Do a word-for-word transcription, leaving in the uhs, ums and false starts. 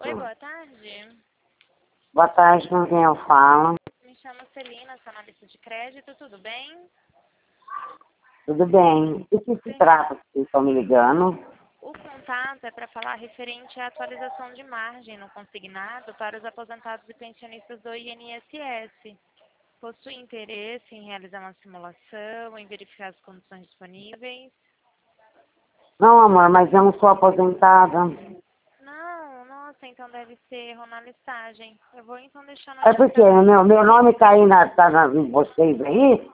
Oi, boa tarde. Boa tarde, com quem eu falo? Me chamo Celina, sou analista de crédito, tudo bem? Tudo bem. O que se Sim. trata que vocês estão me ligando? O contato é para falar referente à atualização de margem no consignado para os aposentados e pensionistas do I N S S. Possui interesse em realizar uma simulação, em verificar as condições disponíveis? Não, amor, mas eu não sou aposentada. Não, nossa, então deve ser erro na listagem. Eu vou então deixar É porque notificado. meu, meu nome está aí na, tá na, em vocês aí,